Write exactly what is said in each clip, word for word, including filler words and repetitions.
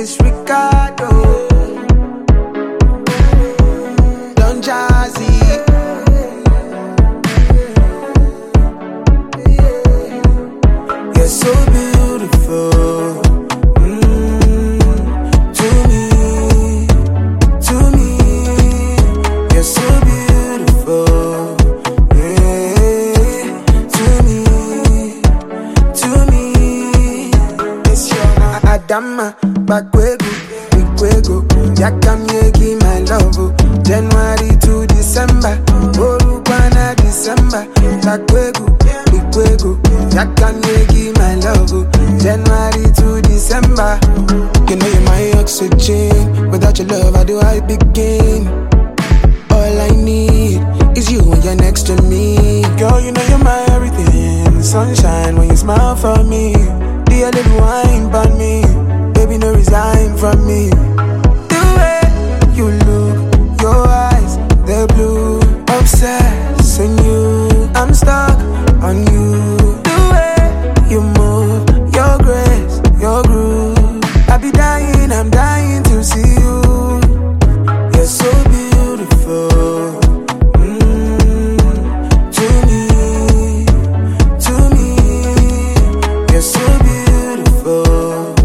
this Ricardo. Don Jazzy. You're so beautiful. Mm, to me, to me. You're so beautiful. Yeah, to me, to me. It's your Adama, Bakwego, Bikwego. Yakam Yegi, my love. January to December. Borukwana December. Bakwego, Bikwego. Yakam Yegi, my love. January to December. You know you're my oxygen. Without your love, how do I begin? All I need is you when you're next to me. Girl, you know you're my everything. Sunshine when you smile for me. Do a little wine for me. Baby, no resign from me. The way you look, your eyes, they're blue. Obsessing you, I'm stuck on you. The way you move, your grace, your groove. I be dying, I'm dying to see you. You're so beautiful. Mm, to me, to me. You're so beautiful.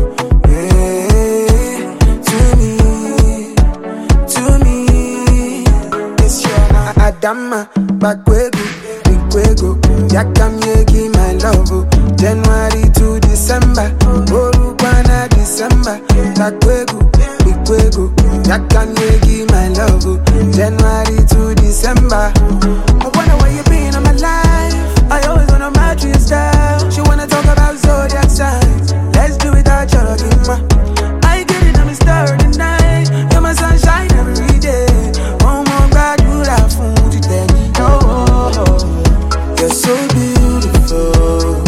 Yeah, to me, to me. It's your Adama, Bakwego, Bikwego. Yakam Yegi, my love. January to December. Borukwana December. Bakwego, Bikwego. Yakam Yegi, my love. January to December. I wonder where you been in my life. I always wanna match your style. She wanna talk about zodiac signs. Let's do it out, your I get it, I'm a star tonight. You're my sunshine every day. Oh my God, you love food, you tell me no. You're so beautiful.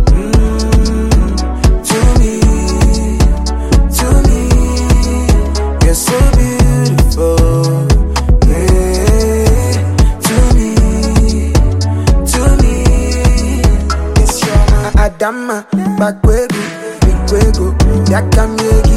Mm, to me, to me. You're so beautiful. Yeah, to me, to me. It's your Adama, Bakwego, Bikwego. Yakam Yegi.